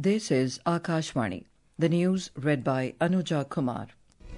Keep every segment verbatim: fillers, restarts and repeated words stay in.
This is Akashvani. The news read by Anuja Kumar.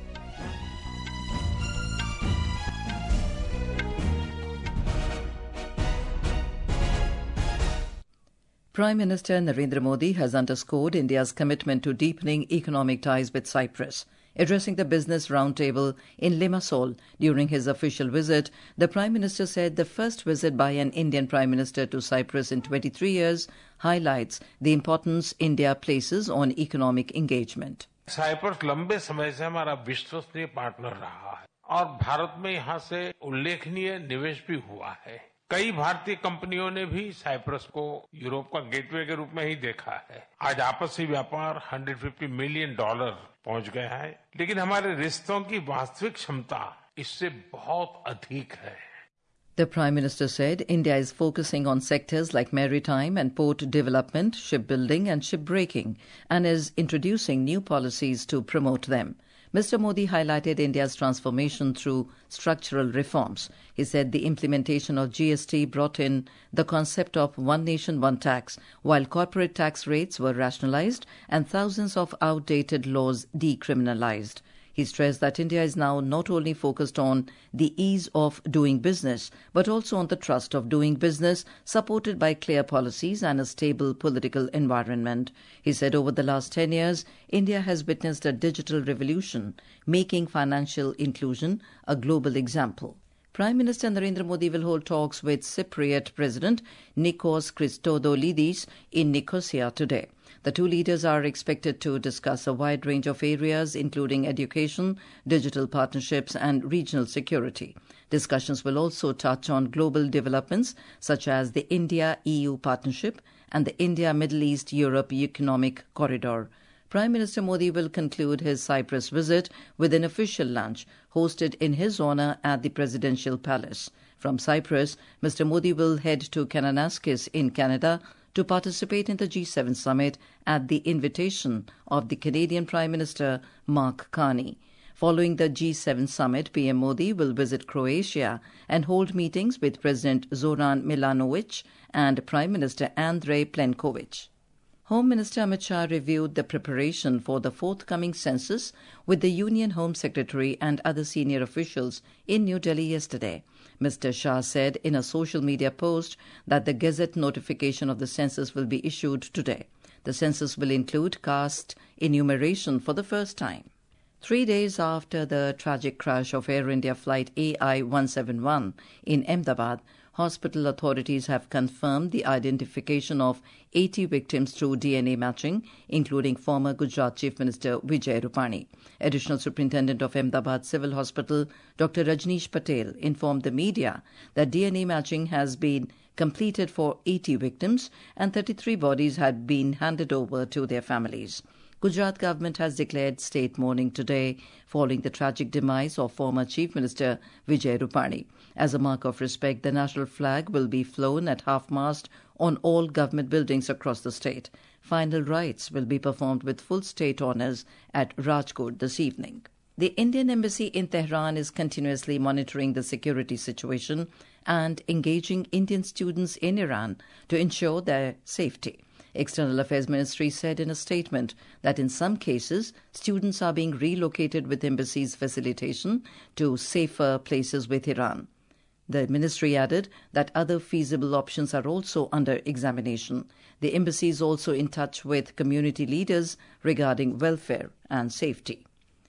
Prime Minister Narendra Modi has underscored India's commitment to deepening economic ties with Cyprus. Addressing the Business Roundtable in Limassol during his official visit, the Prime Minister said the first visit by an Indian Prime Minister to Cyprus in twenty-three years highlights the importance India places on economic engagement. Cyprus लंबे समय से हमारा विश्वसनीय partner रहा है और भारत में यहाँ से उल्लेखनीय निवेश भी हुआ है। कई भारतीय कंपनियों ने भी साइप्रस को यूरोप का गेटवे के रूप में ही देखा है। आज आपसी व्यापार एक सौ पचास मिलियन डॉलर पहुंच गया है, लेकिन हमारे रिश्तों की वास्तविक क्षमता इससे बहुत अधिक है। The Prime Minister said India is focusing on sectors like maritime and port development, shipbuilding and shipbreaking, and is introducing new policies to promote them. Mister Modi highlighted India's transformation through structural reforms. He said the implementation of G S T brought in the concept of one nation, one tax, while corporate tax rates were rationalized and thousands of outdated laws decriminalized. He stressed that India is now not only focused on the ease of doing business, but also on the trust of doing business, supported by clear policies and a stable political environment. He said over the last ten years, India has witnessed a digital revolution, making financial inclusion a global example. Prime Minister Narendra Modi will hold talks with Cypriot President Nikos Christodoulidis in Nicosia today. The two leaders are expected to discuss a wide range of areas, including education, digital partnerships, and regional security. Discussions will also touch on global developments such as the India-E U partnership and the India-Middle East-Europe Economic Corridor. Prime Minister Modi will conclude his Cyprus visit with an official lunch hosted in his honour at the Presidential Palace. From Cyprus, Mister Modi will head to Kananaskis in Canada to participate in the G seven summit at the invitation of the Canadian Prime Minister Mark Carney. Following the G seven summit, P M Modi will visit Croatia and hold meetings with President Zoran Milanovic and Prime Minister Andrej Plenković. Home Minister Amit Shah reviewed the preparation for the forthcoming census with the Union Home Secretary and other senior officials in New Delhi yesterday. Mister Shah said in a social media post that the Gazette notification of the census will be issued today. The census will include caste enumeration for the first time. Three days after the tragic crash of Air India flight A I one seventy-one in Ahmedabad, hospital authorities have confirmed the identification of eighty victims through D N A matching, including former Gujarat Chief Minister Vijay Rupani. Additional Superintendent of Ahmedabad Civil Hospital, Doctor Rajneesh Patel, informed the media that D N A matching has been completed for eighty victims and thirty-three bodies had been handed over to their families. Gujarat government has declared state mourning today following the tragic demise of former Chief Minister Vijay Rupani. As a mark of respect, the national flag will be flown at half-mast on all government buildings across the state. Final rites will be performed with full state honours at Rajkot this evening. The Indian Embassy in Tehran is continuously monitoring the security situation and engaging Indian students in Iran to ensure their safety. External Affairs Ministry said in a statement that in some cases, students are being relocated with embassy's facilitation to safer places with Iran. The ministry added that other feasible options are also under examination. The embassy is also in touch with community leaders regarding welfare and safety.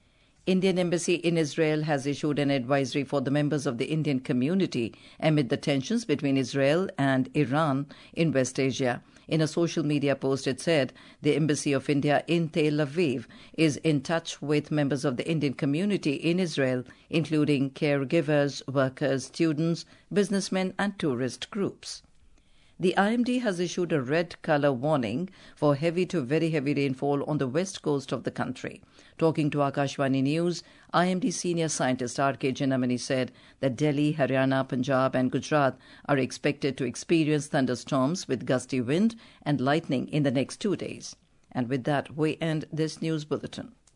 Indian Embassy in Israel has issued an advisory for the members of the Indian community amid the tensions between Israel and Iran in West Asia. In a social media post, it said the Embassy of India in Tel Aviv is in touch with members of the Indian community in Israel, including caregivers, workers, students, businessmen and tourist groups. The I M D has issued a red colour warning for heavy to very heavy rainfall on the west coast of the country. Talking to Akashvani News, I M D senior scientist R K Jinamani said that Delhi, Haryana, Punjab and Gujarat are expected to experience thunderstorms with gusty wind and lightning in the next two days. And with that, we end this news bulletin.